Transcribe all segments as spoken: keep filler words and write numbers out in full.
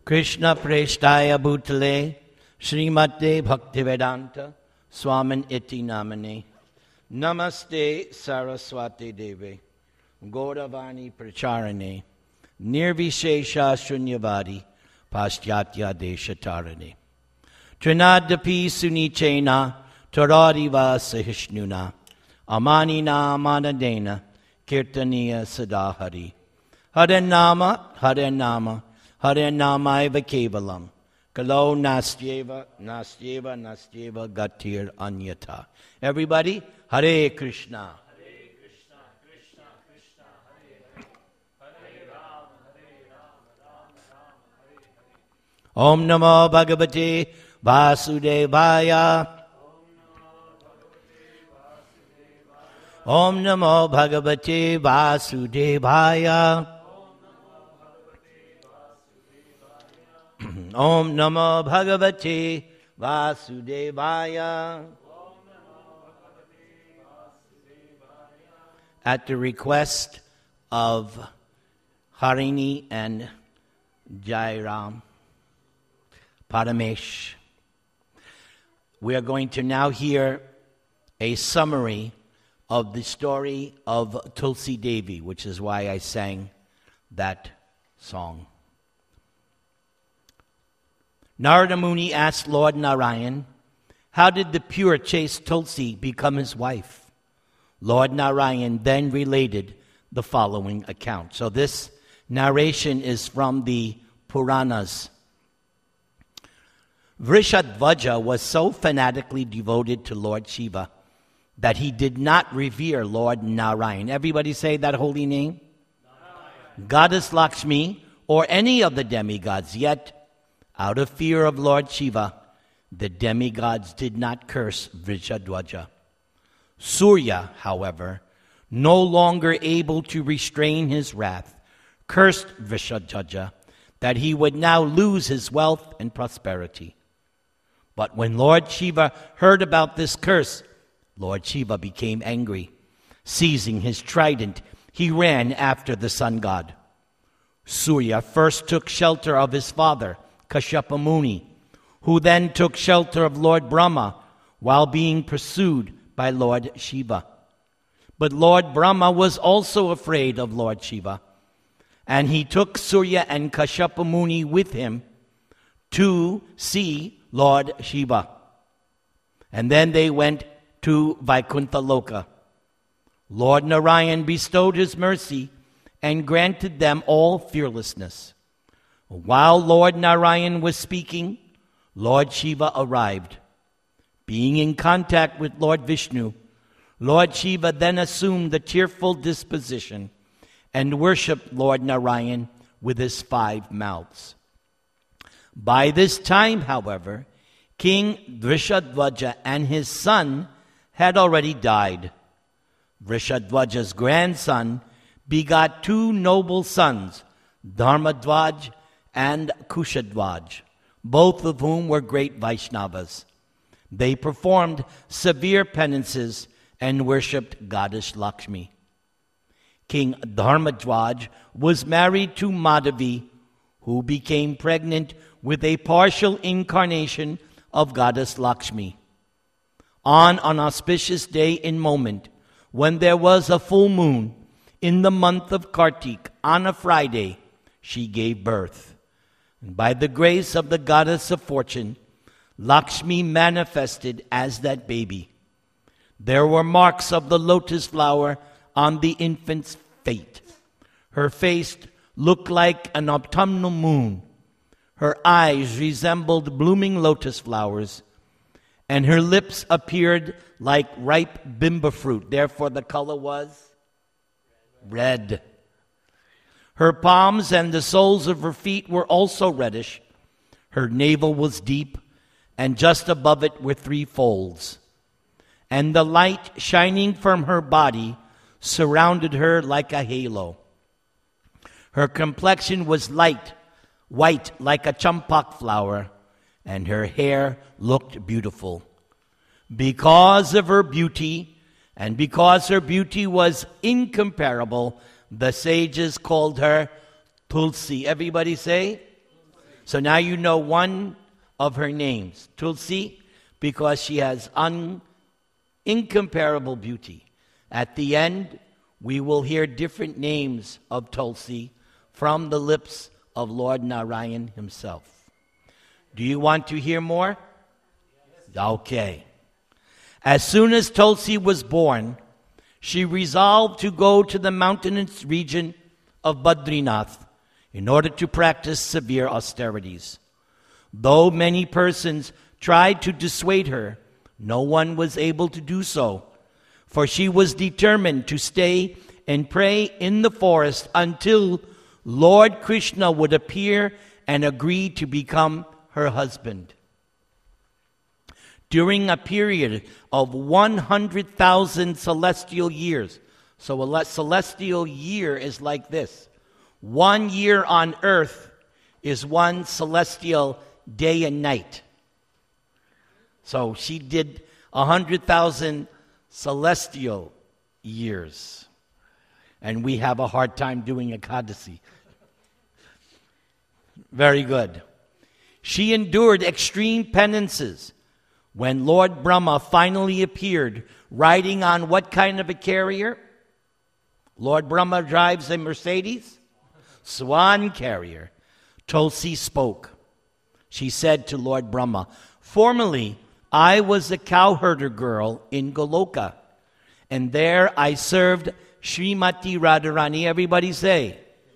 Krishna Preshtaya Bhutale Srimate Bhaktivedanta Swamin Iti Namane Namaste Saraswati Deve Gauravani Pracharane Nirvishesha Shunyavadi Paschatya Deshatarane Trinadapi Sunichena Taradiva Sahishnuna Amanina Manadena Kirtaniya Sadahari Hare Nama Hare Nama Hare Namaiva Kevalam Kalo Nastyeva Nastyeva Nastyeva Gatir Anyata. Everybody, Hare Krishna. Hare Krishna, Krishna Krishna, Hare Hare, Hare Rama, Hare Rama, Rama Rama, Hare Hare. Om Namo Bhagavate Vasudevaya. Om Namo Bhagavate Vasudevaya. Om Namo Bhagavate Vasudevaya. At the request of Harini and Jairam Paramesh, we are going to now hear a summary of the story of Tulsi Devi, which is why I sang that song. Narada Muni asked Lord Narayan, how did the pure chaste Tulsi become his wife? Lord Narayan then related the following account. So this narration is from the Puranas. Vrishadvaja was so fanatically devoted to Lord Shiva that he did not revere Lord Narayan. Everybody say that holy name? Narayan. Goddess Lakshmi or any of the demigods, yet out of fear of Lord Shiva, the demigods did not curse Vrishadvaja. Surya, however, no longer able to restrain his wrath, cursed Vrishadvaja that he would now lose his wealth and prosperity. But when Lord Shiva heard about this curse, Lord Shiva became angry. Seizing his trident, he ran after the sun god. Surya first took shelter of his father, Kashyapa Muni, who then took shelter of Lord Brahma while being pursued by Lord Shiva. But Lord Brahma was also afraid of Lord Shiva, and he took Surya and Kashyapa Muni with him to see Lord Shiva. And then they went to Vaikuntha Loka. Lord Narayan bestowed his mercy and granted them all fearlessness. While Lord Narayan was speaking, Lord Shiva arrived. Being in contact with Lord Vishnu, Lord Shiva then assumed the tearful disposition and worshipped Lord Narayan with his five mouths. By this time, however, King Vrishadvaja and his son had already died. Vrishadvaja's grandson begot two noble sons, Dharmadvaj and Kushadvaj, both of whom were great Vaishnavas. They performed severe penances and worshipped Goddess Lakshmi. King Dharmadvaj was married to Madhavi, who became pregnant with a partial incarnation of Goddess Lakshmi. On an auspicious day in Moment, when there was a full moon in the month of Kartik, on a Friday, she gave birth. And by the grace of the Goddess of Fortune, Lakshmi manifested as that baby. There were marks of the lotus flower on the infant's fate. Her face looked like an autumnal moon. Her eyes resembled blooming lotus flowers, and her lips appeared like ripe bimba fruit. Therefore, the color was red. Her palms and the soles of her feet were also reddish. Her navel was deep, and just above it were three folds. And the light shining from her body surrounded her like a halo. Her complexion was light, white like a champak flower, and her hair looked beautiful. Because of her beauty, and because her beauty was incomparable, the sages called her Tulsi. Everybody say? So now you know one of her names, Tulsi, because she has un, incomparable beauty. At the end, we will hear different names of Tulsi from the lips of Lord Narayan himself. Do you want to hear more? Okay. As soon as Tulsi was born, she resolved to go to the mountainous region of Badrinath in order to practice severe austerities. Though many persons tried to dissuade her, no one was able to do so, for she was determined to stay and pray in the forest until Lord Krishna would appear and agree to become her husband. During a period of one hundred thousand celestial years, so a celestial year is like this. One year on earth is one celestial day and night. So she did one hundred thousand celestial years. And we have a hard time doing Ekadasi. Very good. She endured extreme penances. When Lord Brahma finally appeared, riding on what kind of a carrier? Lord Brahma drives a Mercedes? Swan carrier. Tulsi spoke. She said to Lord Brahma, "Formerly, I was a cowherder girl in Goloka, and there I served Srimati Radharani." Everybody say,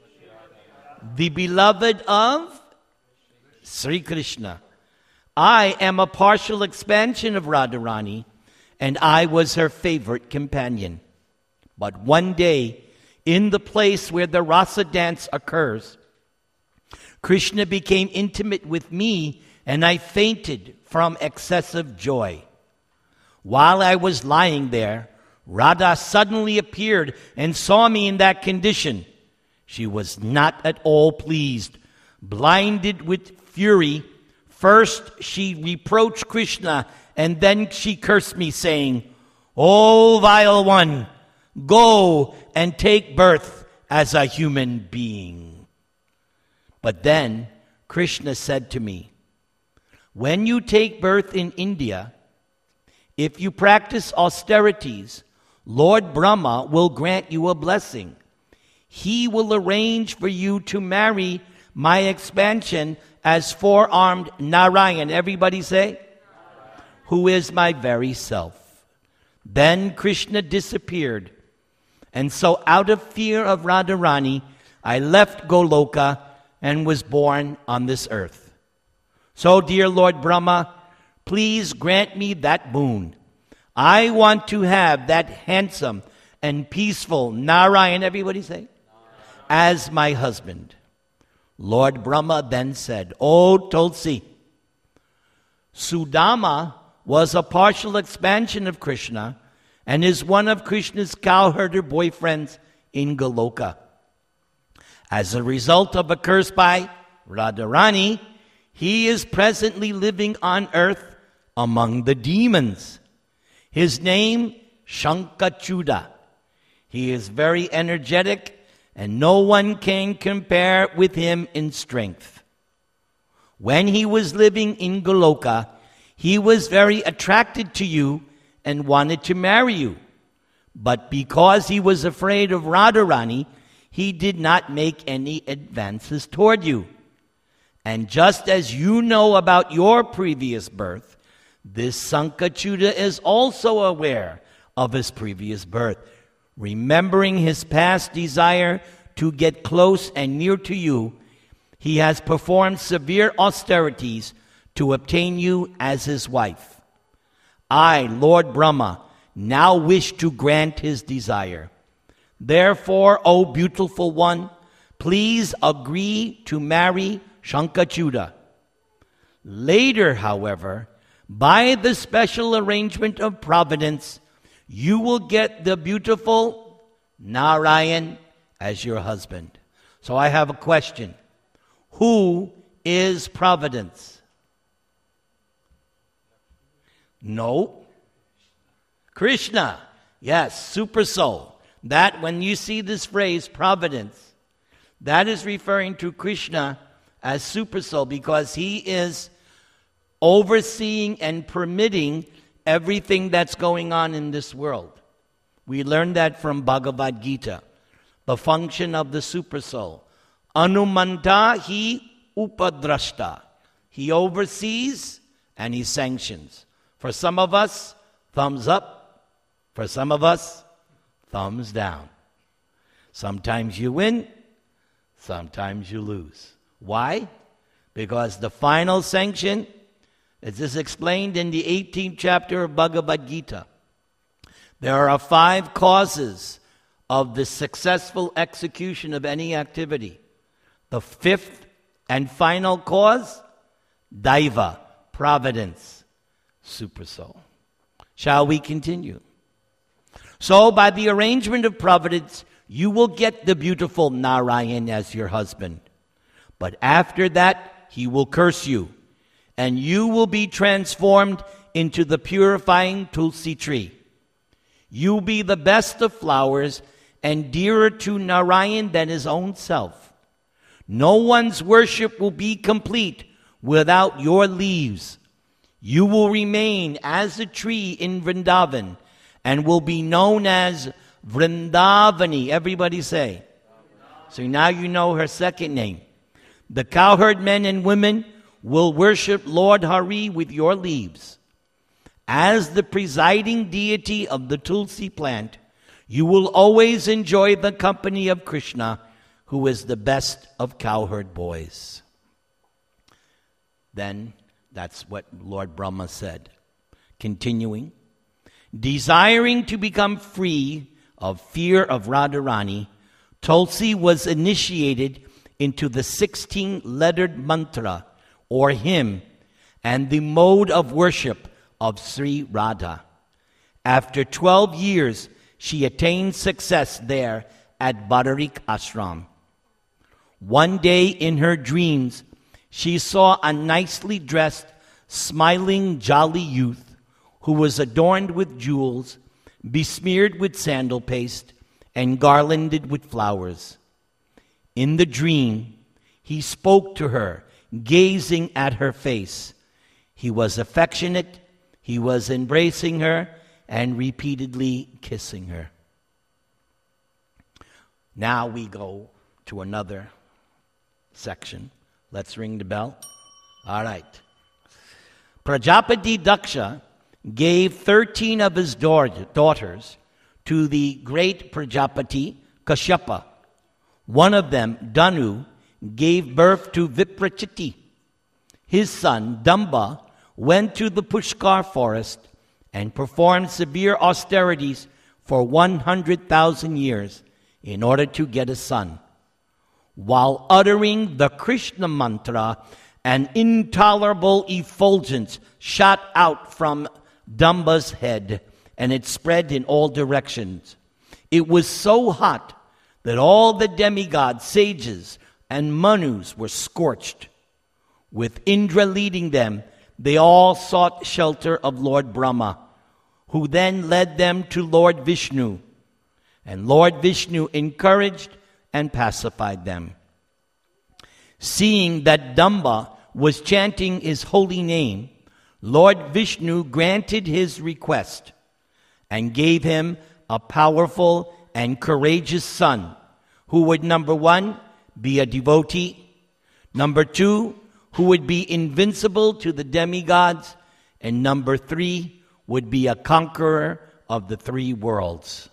the beloved of Sri Krishna. I am a partial expansion of Radharani, and I was her favorite companion. But one day, in the place where the rasa dance occurs, Krishna became intimate with me, and I fainted from excessive joy. While I was lying there, Radha suddenly appeared and saw me in that condition. She was not at all pleased. Blinded with fury, first she reproached Krishna, and then she cursed me, saying, "O vile one, go and take birth as a human being." But then Krishna said to me, "When you take birth in India, if you practice austerities, Lord Brahma will grant you a blessing. He will arrange for you to marry my expansion as four-armed Narayan." Everybody say, Narayan. "Who is my very self." Then Krishna disappeared. And so out of fear of Radharani, I left Goloka and was born on this earth. So, dear Lord Brahma, please grant me that boon. I want to have that handsome and peaceful Narayan, everybody say, Narayan, as my husband. Lord Brahma then said, "O Tulsi, Sudama was a partial expansion of Krishna and is one of Krishna's cowherder boyfriends in Goloka. As a result of a curse by Radharani, he is presently living on earth among the demons. His name, Shankachuda. He is very energetic, and no one can compare with him in strength. When he was living in Goloka, he was very attracted to you and wanted to marry you. But because he was afraid of Radharani, he did not make any advances toward you. And just as you know about your previous birth, this Sankachuda is also aware of his previous birth, remembering his past desire to get close and near to you. He has performed severe austerities to obtain you as his wife. I, Lord Brahma, now wish to grant his desire. Therefore, O beautiful one, please agree to marry Shankachuda. Later, however, by the special arrangement of providence, you will get the beautiful Narayan as your husband." So I have a question. Who is providence? No. Krishna. Yes, super soul. That, when you see this phrase, providence, that is referring to Krishna as Super Soul because he is overseeing and permitting everything that's going on in this world. We learned that from Bhagavad Gita, the function of the Super Soul. Anumanta hi upadrashta. He oversees and he sanctions. For some of us, thumbs up. For some of us, thumbs down. Sometimes you win, sometimes you lose. Why? Because the final sanction, as is explained in the eighteenth chapter of Bhagavad Gita, there are five causes of the successful execution of any activity. The fifth and final cause, Daiva, providence, Super Soul. Shall we continue? So, by the arrangement of providence, you will get the beautiful Narayan as your husband. But after that, he will curse you, and you will be transformed into the purifying Tulsi tree. You will be the best of flowers and dearer to Narayan than his own self. No one's worship will be complete without your leaves. You will remain as a tree in Vrindavan and will be known as Vrindavani. Everybody say. So now you know her second name. The cowherd men and women will worship Lord Hari with your leaves. As the presiding deity of the Tulsi plant, you will always enjoy the company of Krishna, who is the best of cowherd boys. Then, that's what Lord Brahma said. Continuing, desiring to become free of fear of Radharani, Tulsi was initiated into the sixteen-lettered mantra, or hymn, and the mode of worship of Sri Radha. After twelve years, she attained success there at Badarik Ashram. One day in her dreams, she saw a nicely dressed, smiling, jolly youth who was adorned with jewels, besmeared with sandal paste, and garlanded with flowers. In the dream, he spoke to her, gazing at her face. He was affectionate, he was embracing her, and repeatedly kissing her. Now we go to another section. Let's ring the bell. All right. Prajapati Daksha gave thirteen of his daughters to the great Prajapati Kashyapa. One of them, Danu, gave birth to Viprachiti. His son, Damba, went to the Pushkar forest and performed severe austerities for one hundred thousand years in order to get a son. While uttering the Krishna mantra, an intolerable effulgence shot out from Damba's head, and it spread in all directions. It was so hot that all the demigods, sages, and manus were scorched. With Indra leading them, they all sought shelter of Lord Brahma, who then led them to Lord Vishnu. And Lord Vishnu encouraged and pacified them. Seeing that Damba was chanting his holy name, Lord Vishnu granted his request and gave him a powerful and courageous son who would, number one, be a devotee, number two, who would be invincible to the demigods, and number three, would be a conqueror of the three worlds.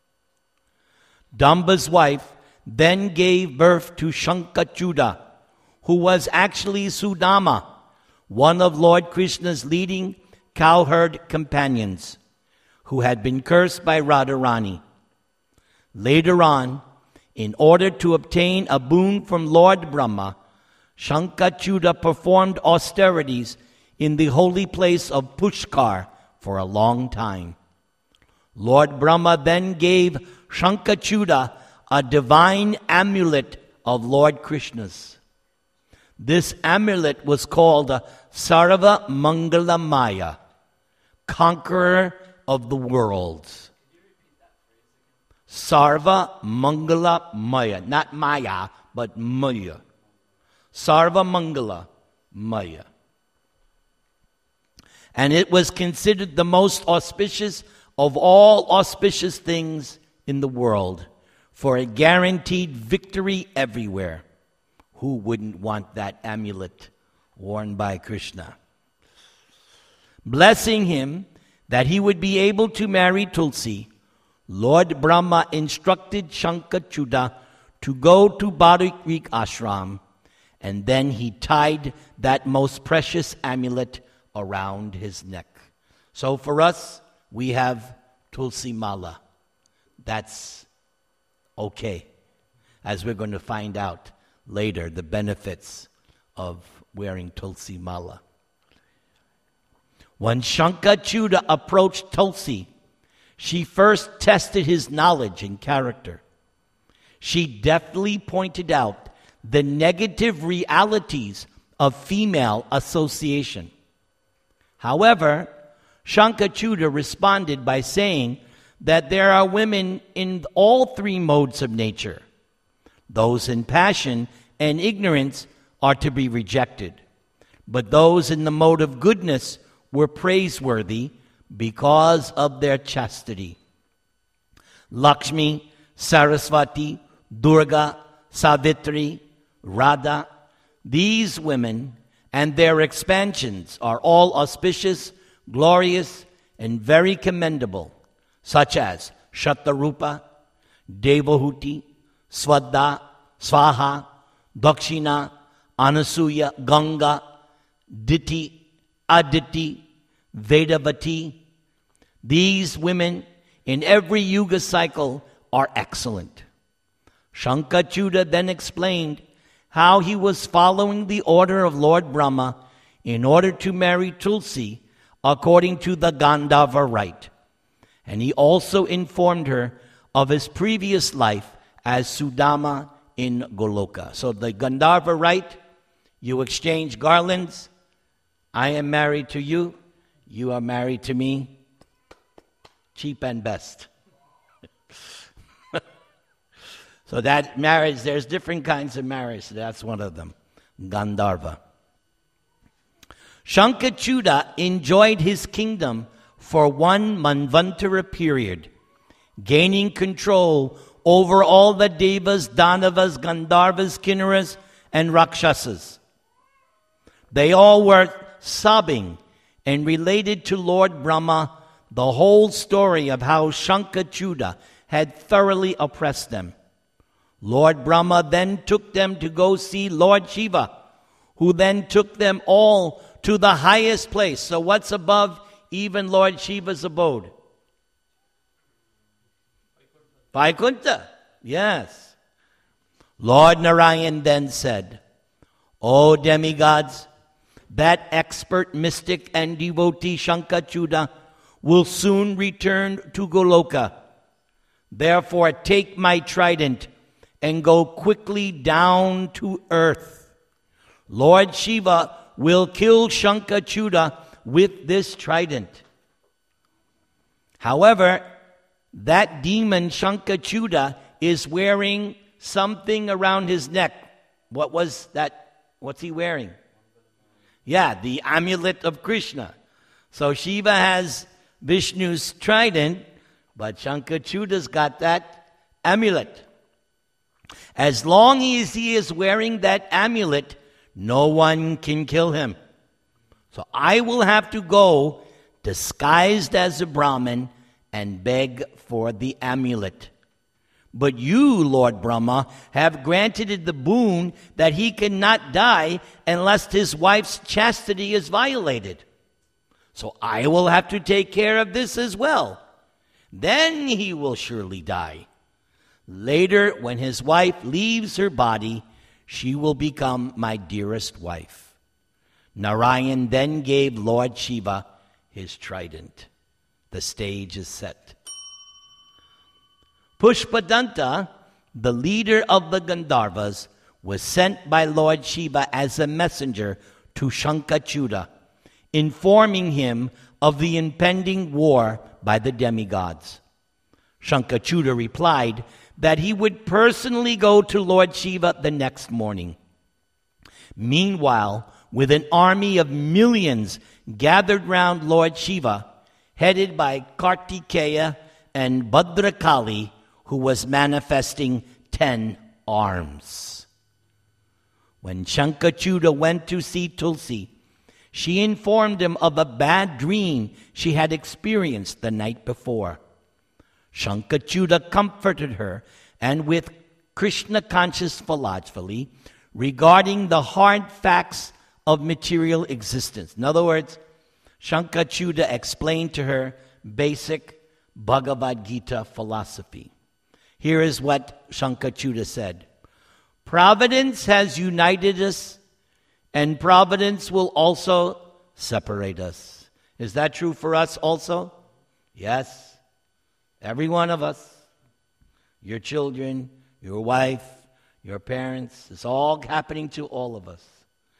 Damba's wife then gave birth to Shankachuda, who was actually Sudama, one of Lord Krishna's leading cowherd companions, who had been cursed by Radharani. Later on, in order to obtain a boon from Lord Brahma, Shankachuda performed austerities in the holy place of Pushkar for a long time. Lord Brahma then gave Shankachuda a divine amulet of Lord Krishna's. This amulet was called Sarva Mangala Maya, conqueror of the worlds. Sarva Mangala Maya, not Maya, but Maya. Sarva Mangala Maya. And it was considered the most auspicious of all auspicious things in the world, for it guaranteed victory everywhere. Who wouldn't want that amulet worn by Krishna? Blessing him that he would be able to marry Tulsi, Lord Brahma instructed Shankachuda to go to Barik Ashram, and then he tied that most precious amulet around his neck. So for us, we have Tulsi Mala. That's okay, as we're going to find out later, the benefits of wearing Tulsi Mala. When Shankachuda approached Tulsi, she first tested his knowledge and character. She deftly pointed out the negative realities of female association. However, Shankachuda responded by saying that there are women in all three modes of nature. Those in passion and ignorance are to be rejected, but those in the mode of goodness were praiseworthy because of their chastity. Lakshmi, Saraswati, Durga, Savitri, Radha, these women and their expansions are all auspicious, glorious, and very commendable, such as Shatarupa, Devahuti, Swadha, Swaha, Dakshina, Anasuya, Ganga, Diti, Aditi, Vedavati. These women in every yuga cycle are excellent. Shankachuda then explained how he was following the order of Lord Brahma in order to marry Tulsi according to the Gandharva rite. And he also informed her of his previous life as Sudama in Goloka. So the Gandharva rite, you exchange garlands. I am married to you. You are married to me. Cheap and best. So that marriage, there's different kinds of marriage. That's one of them. Gandharva. Shankachuda enjoyed his kingdom for one Manvantara period, gaining control over all the Devas, Danavas, Gandharvas, Kinnaras, and Rakshasas. They all were sobbing and related to Lord Brahma the whole story of how Shankachuda had thoroughly oppressed them. Lord Brahma then took them to go see Lord Shiva, who then took them all to the highest place. So what's above even Lord Shiva's abode? Vaikuntha. Yes. Lord Narayan then said, O demigods, that expert mystic and devotee Shankachuda will soon return to Goloka. Therefore take my trident and go quickly down to earth. Lord Shiva will kill Shankachuda with this trident. However, that demon Shankachuda is wearing something around his neck. What was that? What's he wearing? Yeah, the amulet of Krishna. So Shiva has Vishnu's trident, but Shankachuda's got that amulet. As long as he is wearing that amulet, no one can kill him. So I will have to go disguised as a Brahmin and beg for the amulet. But you, Lord Brahma, have granted it the boon that he cannot die unless his wife's chastity is violated. So I will have to take care of this as well. Then he will surely die. Later, when his wife leaves her body, she will become my dearest wife. Narayan then gave Lord Shiva his trident. The stage is set. Pushpadanta, the leader of the Gandharvas, was sent by Lord Shiva as a messenger to Shankachuda, informing him of the impending war by the demigods. Shankachuda replied that he would personally go to Lord Shiva the next morning. Meanwhile, with an army of millions gathered round Lord Shiva, headed by Kartikeya and Bhadrakali, who was manifesting ten arms. When Shankachuta went to see Tulsi, she informed him of a bad dream she had experienced the night before. Shankachuta comforted her, and with Krishna-conscious philosophy regarding the hard facts of material existence. In other words, Shankachuta explained to her basic Bhagavad Gita philosophy. Here is what Shankachuta said. Providence has united us, and providence will also separate us. Is that true for us also? Yes. Every one of us. Your children, your wife, your parents. It's all happening to all of us.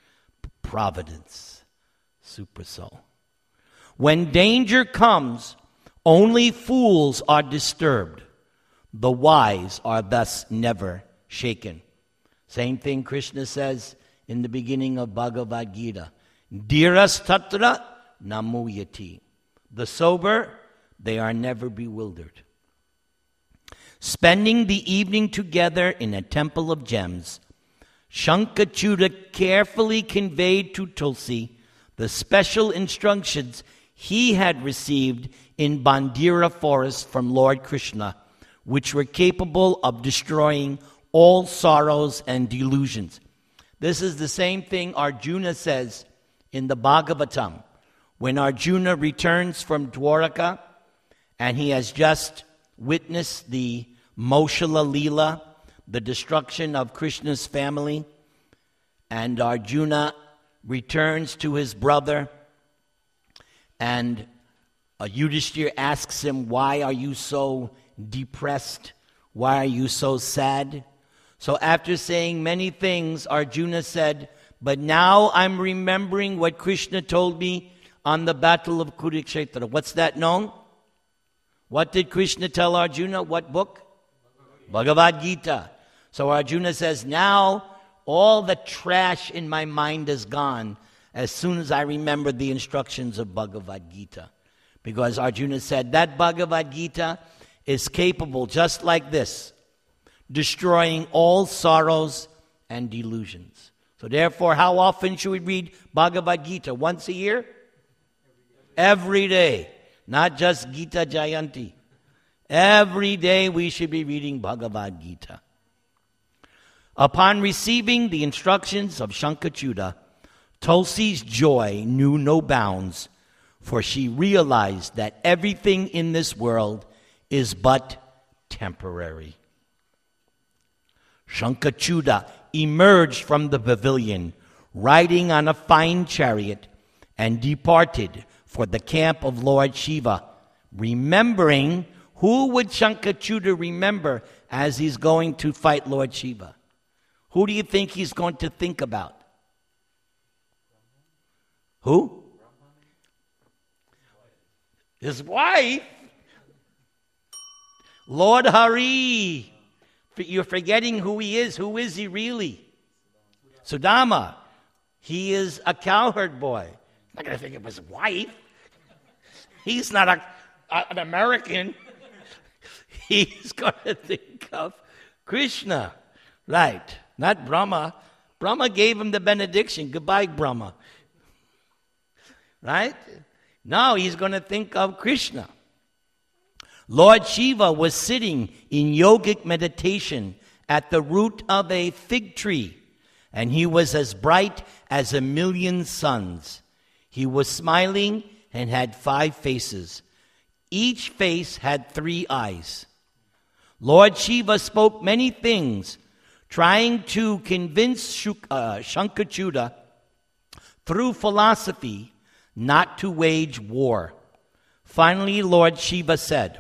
Providence. Super soul. When danger comes, only fools are disturbed. The wise are thus never shaken. Same thing Krishna says in the beginning of Bhagavad Gita. Dhiras tatra namuyati. The sober, they are never bewildered. Spending the evening together in a temple of gems, Shankachuta carefully conveyed to Tulsi the special instructions he had received in Bandira forest from Lord Krishna, which were capable of destroying all sorrows and delusions. This is the same thing Arjuna says in the Bhagavatam. When Arjuna returns from Dwaraka and he has just witnessed the Moshala Leela, the destruction of Krishna's family, and Arjuna returns to his brother, and uh, Yudhishthira asks him, why are you so depressed? Why are you so sad? So after saying many things, Arjuna said, but now I'm remembering what Krishna told me on the battle of Kurukshetra. What's that known? What did Krishna tell Arjuna? What book? Bhagavad Gita. So Arjuna says, now all the trash in my mind is gone as soon as I remember the instructions of Bhagavad Gita. Because Arjuna said that Bhagavad Gita is capable, just like this, destroying all sorrows and delusions. So therefore, how often should we read Bhagavad Gita? Once a year? Every day. Not just Gita Jayanti. Every day we should be reading Bhagavad Gita. Upon receiving the instructions of Shankachuta, Tulsi's joy knew no bounds, for she realized that everything in this world is but temporary. Shankachuta emerged from the pavilion, riding on a fine chariot, and departed for the camp of Lord Shiva, remembering. Who would Shankachuta remember as he's going to fight Lord Shiva? Who do you think he's going to think about? Who? His wife. Lord Hari. You're forgetting who he is. Who is he really? Sudama. He is a cowherd boy. I'm not going to think of his wife. He's not a, a, an American. He's going to think of Krishna. Right. Not Brahma. Brahma gave him the benediction. Goodbye, Brahma. Right? Now he's going to think of Krishna. Lord Shiva was sitting in yogic meditation at the root of a fig tree, and he was as bright as a million suns. He was smiling and had five faces. Each face had three eyes. Lord Shiva spoke many things, trying to convince Shuk- uh, Shankachuta through philosophy not to wage war. Finally, Lord Shiva said,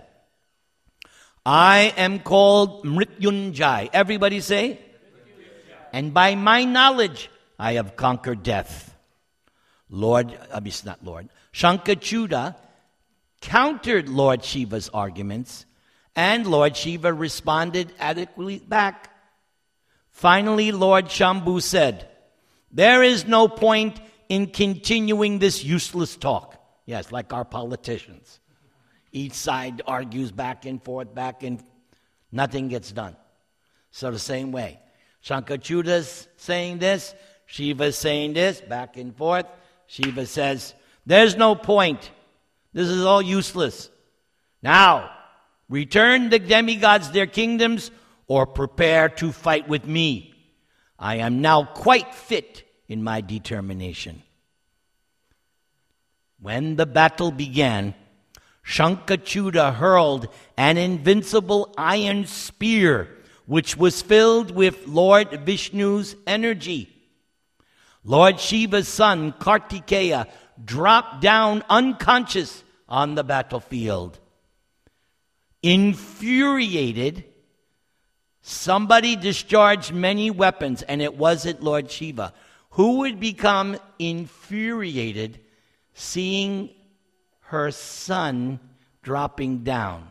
I am called Mrityunjay. Everybody say? Mrityunjay. And by my knowledge, I have conquered death. Lord, I mean, not Lord, Shankachuta countered Lord Shiva's arguments, and Lord Shiva responded adequately back. Finally, Lord Shambhu said, There is no point in continuing this useless talk. Yes, like our politicians. Each side argues back and forth, back and nothing gets done. So the same way. Shankachuda's saying this, Shiva's saying this, back and forth. Shiva says, there's no point. This is all useless. Now, return the demigods their kingdoms or prepare to fight with me. I am now quite fit in my determination. When the battle began, Shankachuda hurled an invincible iron spear which was filled with Lord Vishnu's energy. Lord Shiva's son, Kartikeya, dropped down unconscious on the battlefield. Infuriated, somebody discharged many weapons, and it wasn't Lord Shiva. Who would become infuriated seeing her son dropping down?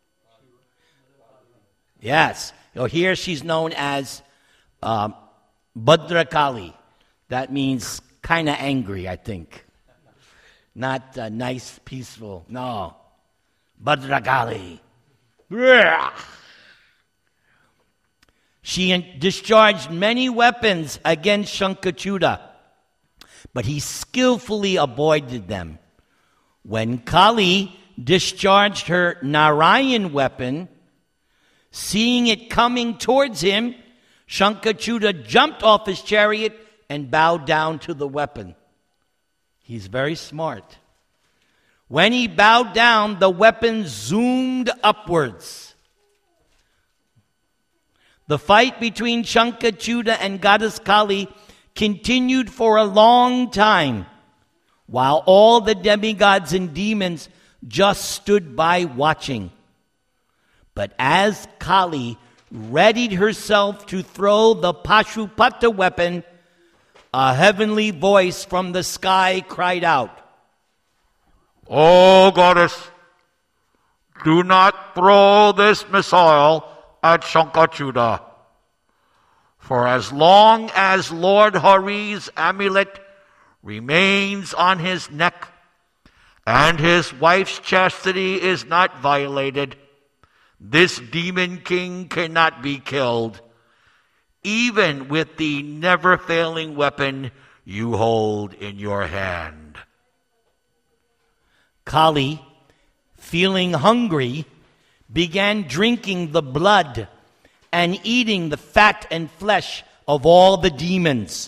Yes. So here she's known as uh, Bhadrakali. That means kind of angry, I think. Not uh, nice, peaceful. No. Bhadrakali. She discharged many weapons against Shankachuda, but he skillfully avoided them. When Kali discharged her Narayan weapon, seeing it coming towards him, Shankachuda jumped off his chariot and bowed down to the weapon. He's very smart. When he bowed down, the weapon zoomed upwards. The fight between Shankachuda and goddess Kali continued for a long time, while all the demigods and demons just stood by watching. But as Kali readied herself to throw the Pashupata weapon, a heavenly voice from the sky cried out, "O goddess, do not throw this missile at Shankachuda. For as long as Lord Hari's amulet remains on his neck and his wife's chastity is not violated, this demon king cannot be killed, even with the never-failing weapon you hold in your hand." Kali, feeling hungry, began drinking the blood and eating the fat and flesh of all the demons.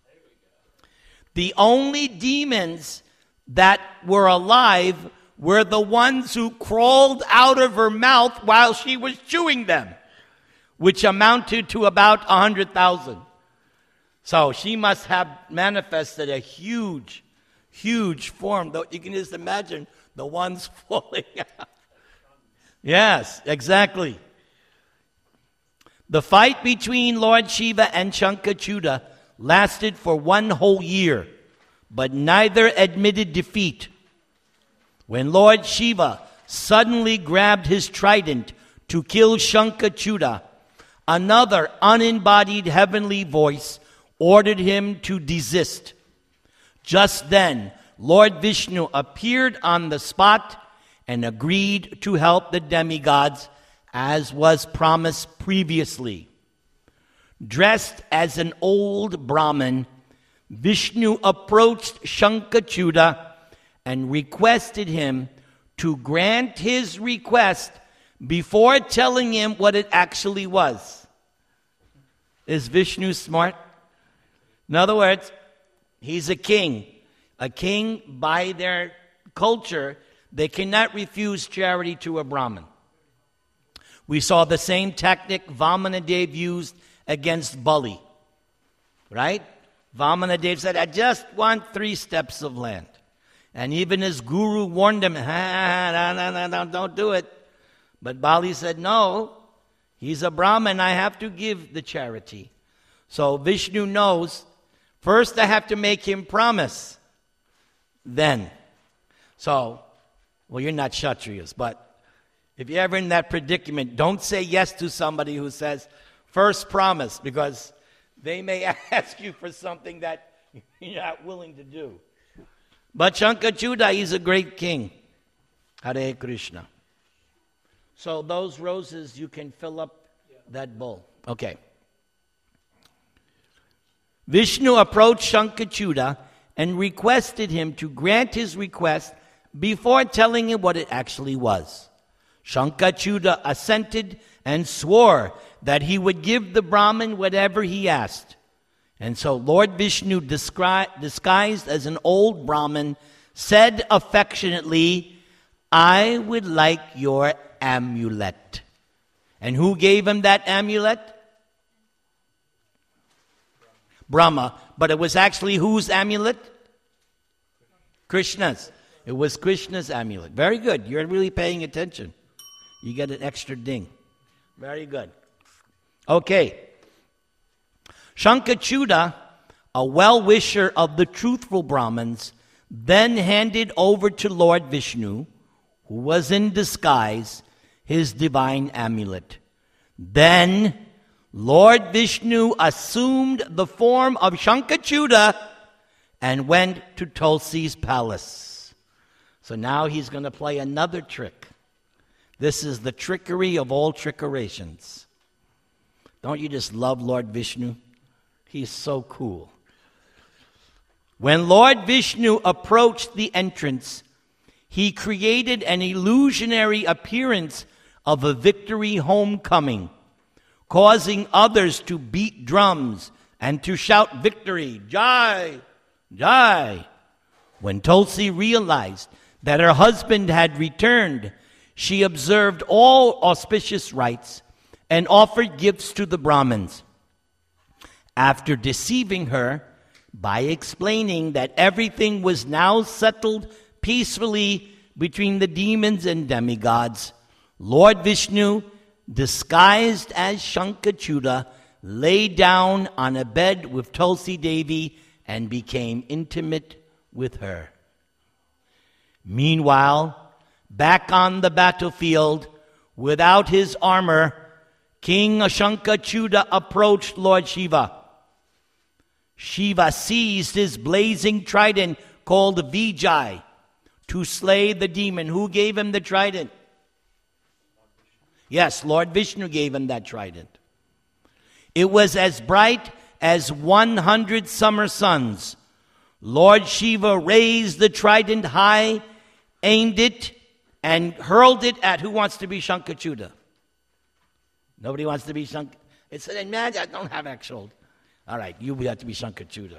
The only demons that were alive were the ones who crawled out of her mouth while she was chewing them, which amounted to about one hundred thousand. So she must have manifested a huge, huge form. Though you can just imagine the ones falling out. Yes, exactly. The fight between Lord Shiva and Shankachuda lasted for one whole year, but neither admitted defeat. When Lord Shiva suddenly grabbed his trident to kill Shankachuda, another unembodied heavenly voice ordered him to desist. Just then, Lord Vishnu appeared on the spot and agreed to help the demigods as was promised previously. Dressed as an old Brahmin, Vishnu approached Shankachuda and requested him to grant his request before telling him what it actually was. Is Vishnu smart? In other words, he's a king. A king, by their culture, they cannot refuse charity to a Brahmin. We saw the same tactic Vamanadev used against Bali. Right? Vamanadev said, "I just want three steps of land." And even his guru warned him, ah, no, no, no, no, don't do it. But Bali said, no, he's a Brahmin, I have to give the charity. So Vishnu knows, first I have to make him promise. Then. So, well, you're not Kshatriyas, but if you're ever in that predicament, don't say yes to somebody who says, first promise, because they may ask you for something that you're not willing to do. But Shankachuda, he's a great king. Hare Krishna. So those roses, you can fill up that bowl. Okay. Vishnu approached Shankachuda and requested him to grant his request before telling him what it actually was. Shankachuda assented and swore that he would give the Brahmin whatever he asked. And so Lord Vishnu, discri- disguised as an old Brahmin, said affectionately, I would like your amulet. And who gave him that amulet? Brahma. But it was actually whose amulet? Krishna's. It was Krishna's amulet. Very good. You're really paying attention. You get an extra ding. Very good. Okay. Shankachuda, a well-wisher of the truthful Brahmins, then handed over to Lord Vishnu, who was in disguise, his divine amulet. Then Lord Vishnu assumed the form of Shankachuda and went to Tulsi's palace. So now he's going to play another trick. This is the trickery of all trickerations. Don't you just love Lord Vishnu? He's so cool. When Lord Vishnu approached the entrance, he created an illusionary appearance of a victory homecoming, causing others to beat drums and to shout victory, Jai, Jai. When Tulsi realized that her husband had returned, she observed all auspicious rites and offered gifts to the Brahmins. After deceiving her by explaining that everything was now settled peacefully between the demons and demigods, Lord Vishnu, disguised as Shankachuda, lay down on a bed with Tulsi Devi and became intimate with her. Meanwhile, back on the battlefield, without his armor, King Shankachuda approached Lord Shiva. Shiva seized his blazing trident called Vijay to slay the demon. Who gave him the trident? Yes, Lord Vishnu gave him that trident. It was as bright as one hundred summer suns. Lord Shiva raised the trident high, aimed it, and hurled it at who wants to be Shankachuda? Nobody wants to be Shank. It's an man. I don't have actual. All right, you have to be Shankachuda.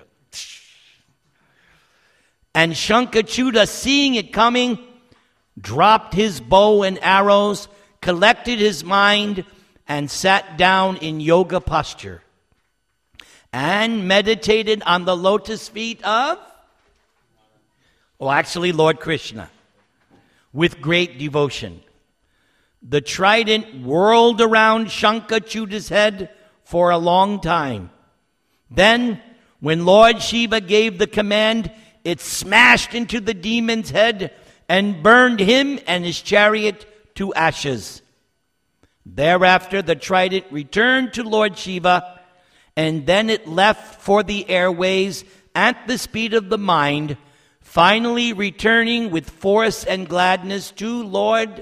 And Shankachuda, seeing it coming, dropped his bow and arrows, collected his mind, and sat down in yoga posture and meditated on the lotus feet of, oh, actually, Lord Krishna, with great devotion. The trident whirled around Shankachuda's head for a long time. Then, when Lord Shiva gave the command, it smashed into the demon's head and burned him and his chariot to ashes. Thereafter, the trident returned to Lord Shiva, and then it left for the airways at the speed of the mind, finally returning with force and gladness to Lord,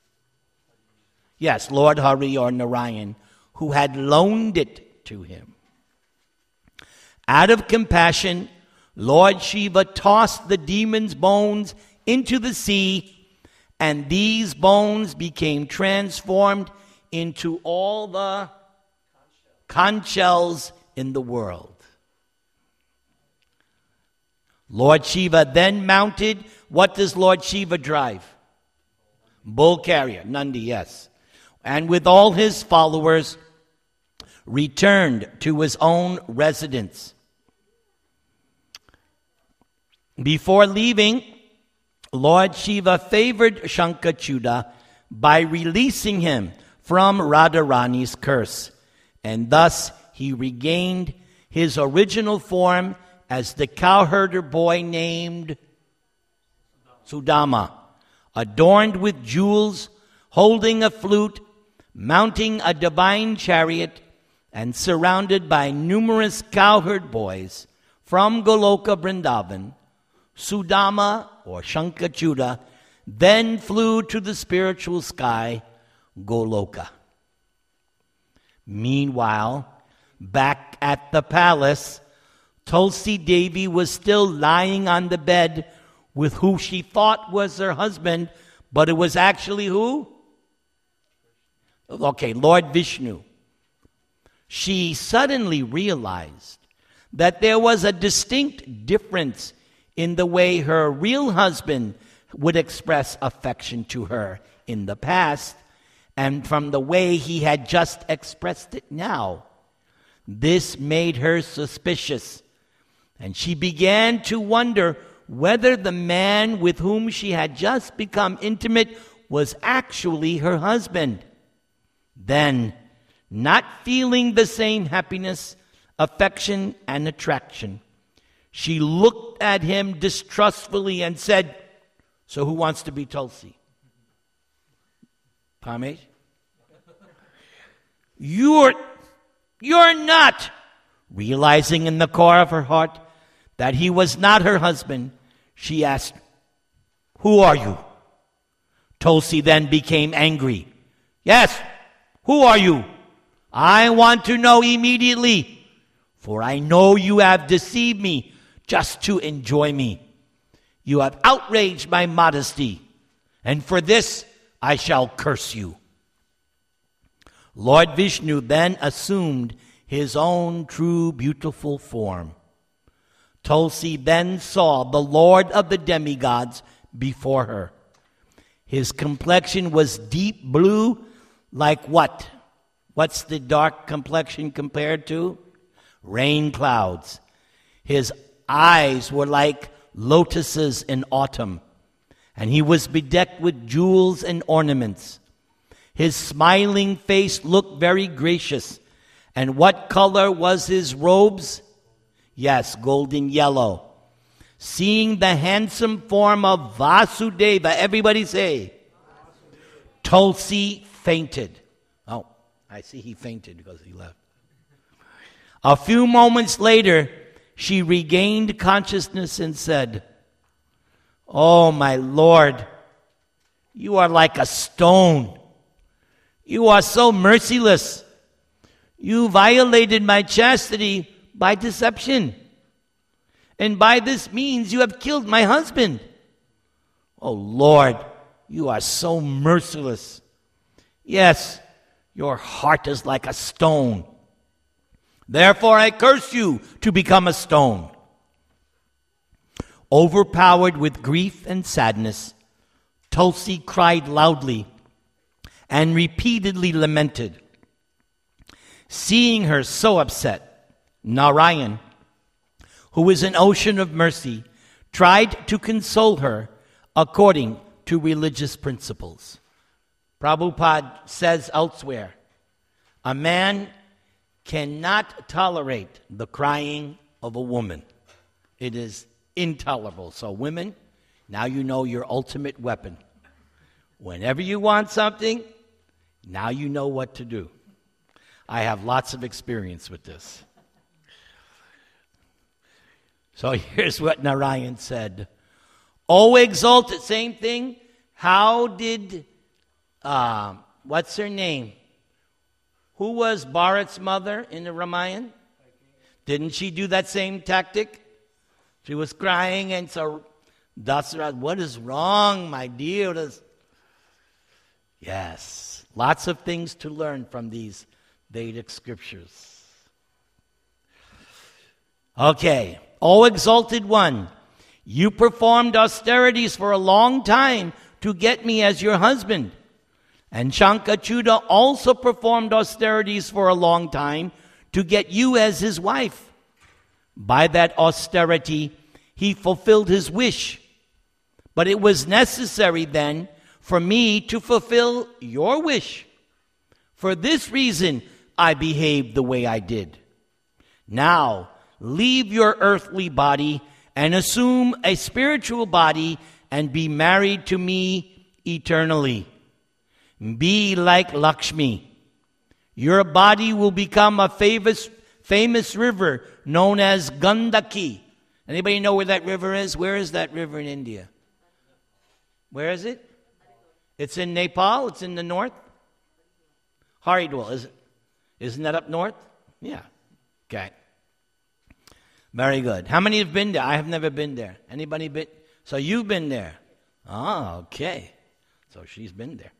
yes, Lord Hari or Narayan, who had loaned it to him. Out of compassion, Lord Shiva tossed the demon's bones into the sea, and these bones became transformed into all the conch shells in the world. Lord Shiva then mounted, what does Lord Shiva drive? Bull carrier, Nandi, yes. And with all his followers, returned to his own residence. Before leaving, Lord Shiva favored Shankachuda by releasing him from Radharani's curse, and thus he regained his original form as the cowherder boy named Sudama, adorned with jewels, holding a flute, mounting a divine chariot, and surrounded by numerous cowherd boys from Goloka Vrindavan, Sudama or Shankachuda then flew to the spiritual sky, Goloka. Meanwhile, back at the palace, Tulsi Devi was still lying on the bed with who she thought was her husband, but it was actually who? Okay, Lord Vishnu. She suddenly realized that there was a distinct difference in the way her real husband would express affection to her in the past and from the way he had just expressed it now. This made her suspicious, and she began to wonder whether the man with whom she had just become intimate was actually her husband. Then, not feeling the same happiness, affection, and attraction, she looked at him distrustfully and said, "So who wants to be Tulsi?" Pamesh? You're, you're not. Realizing in the core of her heart that he was not her husband, she asked, "Who are you?" Tulsi then became angry. "Yes, who are you? I want to know immediately, for I know you have deceived me just to enjoy me. You have outraged my modesty, and for this I shall curse you." Lord Vishnu then assumed his own true beautiful form. Tulsi then saw the Lord of the demigods before her. His complexion was deep blue, like what? What's the dark complexion compared to? Rain clouds. His eyes were like lotuses in autumn, and he was bedecked with jewels and ornaments. His smiling face looked very gracious. And what color was his robes? Yes, golden yellow. Seeing the handsome form of Vasudeva, everybody say, Tulsi fainted. Oh, I see he fainted because he left. A few moments later, she regained consciousness and said, "Oh, my Lord, you are like a stone. You are so merciless. You violated my chastity by deception. And by this means you have killed my husband. Oh, Lord, you are so merciless. Yes, your heart is like a stone. Therefore I curse you to become a stone." Overpowered with grief and sadness, Tulsi cried loudly and repeatedly lamented. Seeing her so upset, Narayan, who is an ocean of mercy, tried to console her according to religious principles. Prabhupada says elsewhere, a man cannot tolerate the crying of a woman. It is intolerable. So women, now you know your ultimate weapon. Whenever you want something, now you know what to do. I have lots of experience with this. So here's what Narayan said. "O exalted," same thing. How did, uh, what's her name? Who was Bharat's mother in the Ramayana? Didn't she do that same tactic? She was crying, and so Dasarath, "What is wrong, my dear?" Yes, lots of things to learn from these Vedic scriptures. Okay, O exalted one, you performed austerities for a long time to get me as your husband. And Shankachuda also performed austerities for a long time to get you as his wife. By that austerity, he fulfilled his wish. But it was necessary then for me to fulfill your wish. For this reason, I behaved the way I did. Now, leave your earthly body and assume a spiritual body and be married to me eternally. Be like Lakshmi. Your body will become a famous, famous river known as Gandaki. Anybody know where that river is? Where is that river in India? Where is it? It's in Nepal. It's in the north. Haridwar, is it? Isn't that up north? Yeah. Okay. Very good. How many have been there? I have never been there. Anybody been? So you've been there. Ah, okay. So she's been there.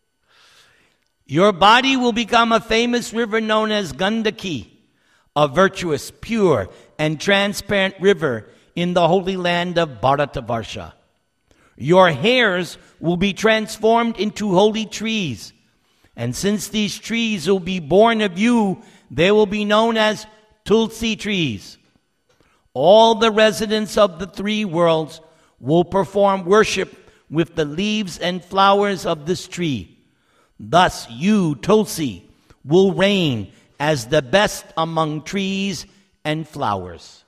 Your body will become a famous river known as Gandaki, a virtuous, pure, and transparent river in the holy land of Bharatavarsha. Your hairs will be transformed into holy trees, and since these trees will be born of you, they will be known as Tulsi trees. All the residents of the three worlds will perform worship with the leaves and flowers of this tree. Thus you, Tulsi, will reign as the best among trees and flowers.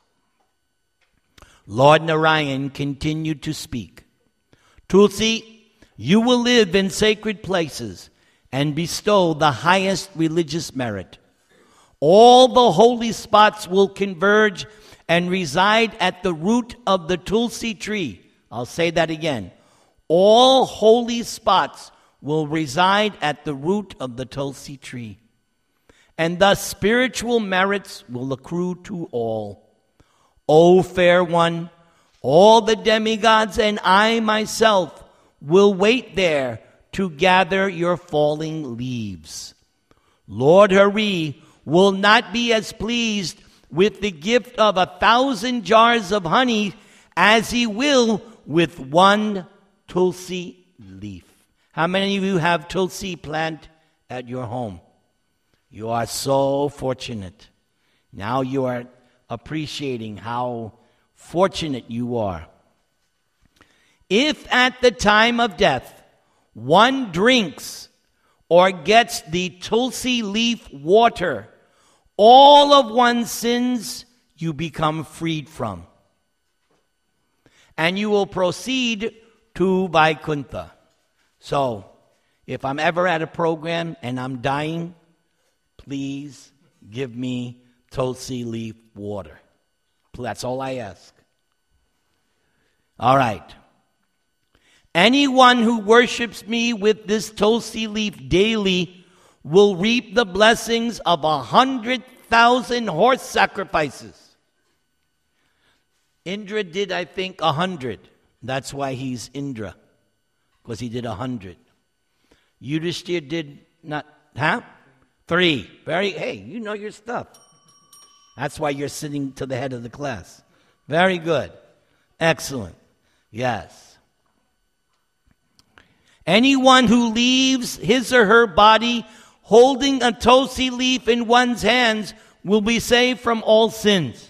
Lord Narayan continued to speak. Tulsi, you will live in sacred places and bestow the highest religious merit. All the holy spots will converge and reside at the root of the Tulsi tree. I'll say that again. All holy spots will reside at the root of the Tulsi tree. And thus spiritual merits will accrue to all. O fair one, all the demigods and I myself will wait there to gather your falling leaves. Lord Hari will not be as pleased with the gift of a thousand jars of honey as he will with one Tulsi leaf. How many of you have Tulsi plant at your home? You are so fortunate. Now you are appreciating how fortunate you are. If at the time of death one drinks or gets the Tulsi leaf water, all of one's sins you become freed from. And you will proceed to Vaikuntha. So, if I'm ever at a program and I'm dying, please give me Tulsi leaf water. That's all I ask. All right. Anyone who worships me with this Tulsi leaf daily will reap the blessings of a hundred thousand horse sacrifices. Indra did, I think, a hundred. That's why he's Indra, because he did a hundred. Yudhishthir did not, huh? Three. Very, hey, you know your stuff. That's why you're sitting to the head of the class. Very good. Excellent. Yes. Anyone who leaves his or her body holding a Tulsi leaf in one's hands will be saved from all sins.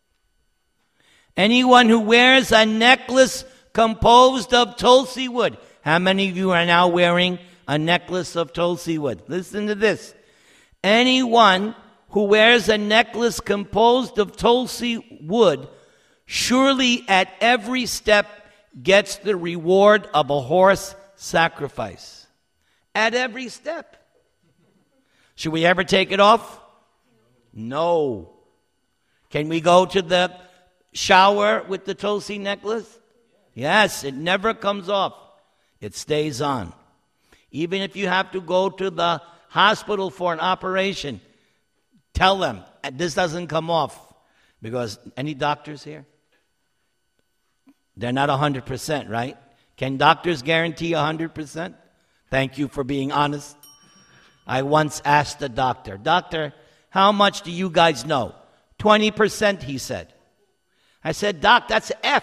Anyone who wears a necklace composed of Tulsi wood. How many of you are now wearing a necklace of Tulsi wood? Listen to this. Anyone who wears a necklace composed of Tulsi wood surely at every step gets the reward of a horse sacrifice. At every step. Should we ever take it off? No. Can we go to the shower with the Tulsi necklace? Yes, it never comes off. It stays on. Even if you have to go to the hospital for an operation, tell them this doesn't come off. Because any doctors here? They're not one hundred percent, right? Can doctors guarantee one hundred percent? Thank you for being honest. I once asked the doctor, Doctor, how much do you guys know? twenty percent, he said. I said, Doc, that's F.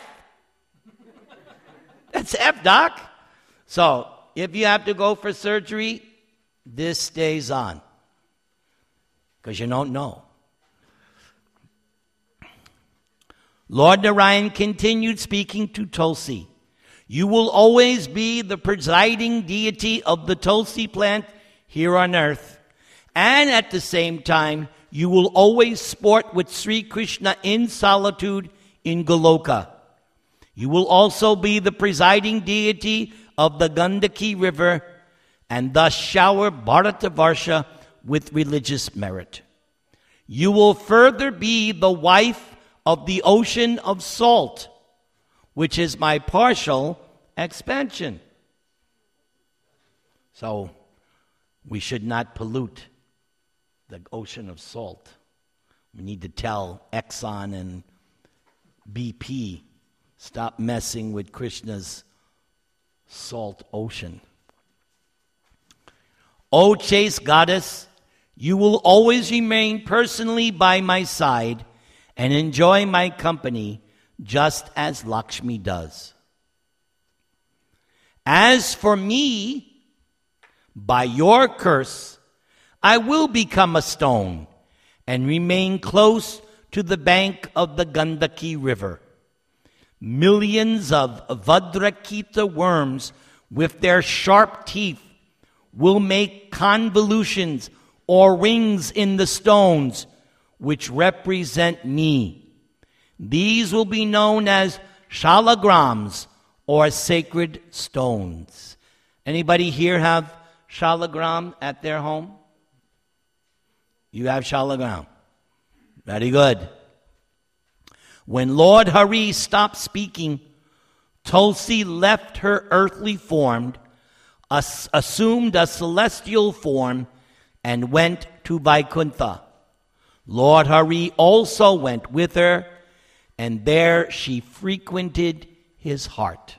That's F, Doc. So, if you have to go for surgery, this stays on. Because you don't know. Lord Narayan continued speaking to Tulsi. You will always be the presiding deity of the Tulsi plant here on earth. And at the same time, you will always sport with Sri Krishna in solitude in Goloka. You will also be the presiding deity of the Gandaki river, and thus shower Bharatavarsha with religious merit. You will further be the wife of the ocean of salt, which is my partial expansion. So, we should not pollute the ocean of salt. We need to tell Exxon and B P, stop messing with Krishna's salt ocean. O chaste goddess, you will always remain personally by my side and enjoy my company just as Lakshmi does. As for me, by your curse, I will become a stone and remain close to the bank of the Gandaki river. Millions of Vajrakita worms with their sharp teeth will make convolutions or rings in the stones which represent me. These will be known as shalagrams or sacred stones. Anybody here have shalagram at their home? You have shalagram. Very good. When Lord Hari stopped speaking, Tulsi left her earthly form, as- assumed a celestial form, and went to Vaikuntha. Lord Hari also went with her, and there she frequented his heart.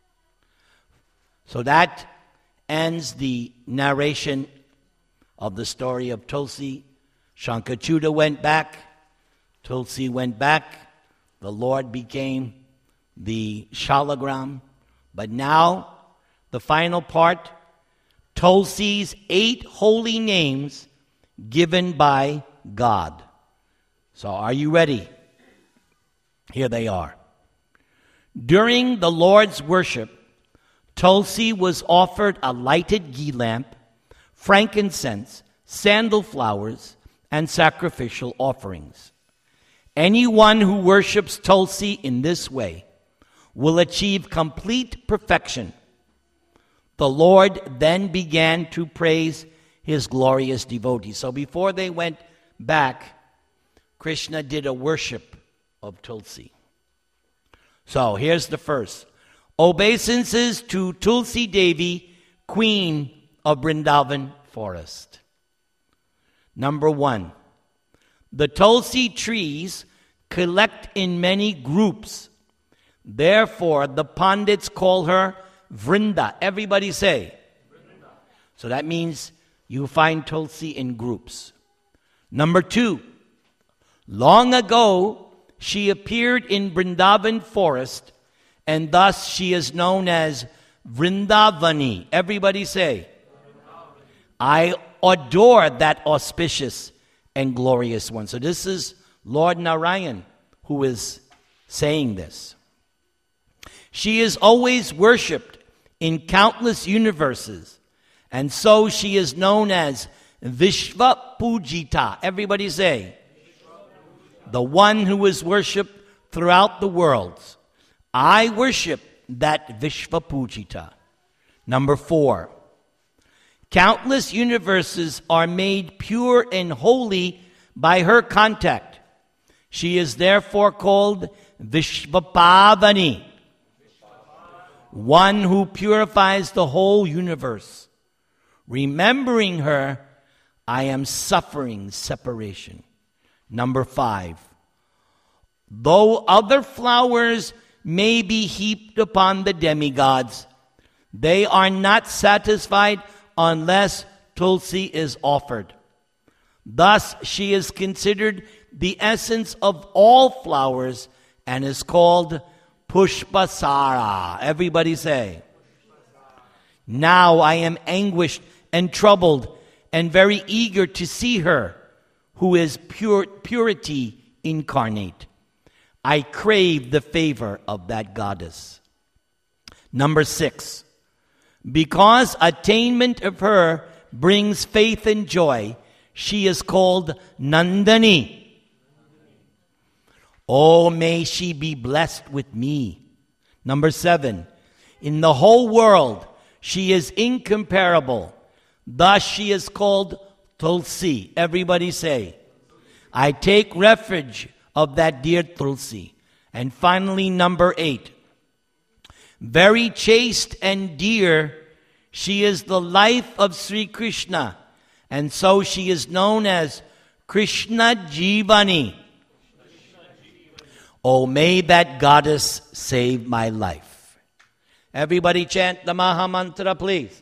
So that ends the narration of the story of Tulsi. Shankachuta went back, Tulsi went back, the Lord became the shalagram. But now, the final part, Tulsi's eight holy names given by God. So are you ready? Here they are. During the Lord's worship, Tulsi was offered a lighted ghee lamp, frankincense, sandal flowers, and sacrificial offerings. Anyone who worships Tulsi in this way will achieve complete perfection. The Lord then began to praise his glorious devotees. So before they went back, Krishna did a worship of Tulsi. So here's the first. Obeisances to Tulsi Devi, Queen of Vrindavan Forest. Number one, the Tulsi trees collect in many groups. Therefore, the Pandits call her Vrinda. Everybody say. Vrinda. So that means you find Tulsi in groups. Number two, long ago, she appeared in Vrindavan Forest, and thus she is known as Vrindavani. Everybody say. Vrindavani. I adore that auspicious and glorious one. So this is Lord Narayan who is saying this. She is always worshipped in countless universes, and so she is known as Vishva Pujita. Everybody say, the one who is worshipped throughout the worlds. I worship that Vishva Pujita. Number four, countless universes are made pure and holy by her contact. She is therefore called Vishvapavani, one who purifies the whole universe. Remembering her, I am suffering separation. Number five, though other flowers may be heaped upon the demigods, they are not satisfied unless Tulsi is offered. Thus, she is considered the essence of all flowers and is called Pushpasara. Everybody say. Now I am anguished and troubled and very eager to see her, who is pure, purity incarnate. I crave the favor of that goddess. Number six, because attainment of her brings faith and joy, she is called Nandani. Oh, may she be blessed with me. Number seven, in the whole world, she is incomparable. Thus she is called Tulsi. Everybody say, I take refuge of that dear Tulsi. And finally, number eight. Very chaste and dear, she is the life of Sri Krishna. And so she is known as Krishna Jivani. Oh, may that goddess save my life. Everybody chant the Maha Mantra, please.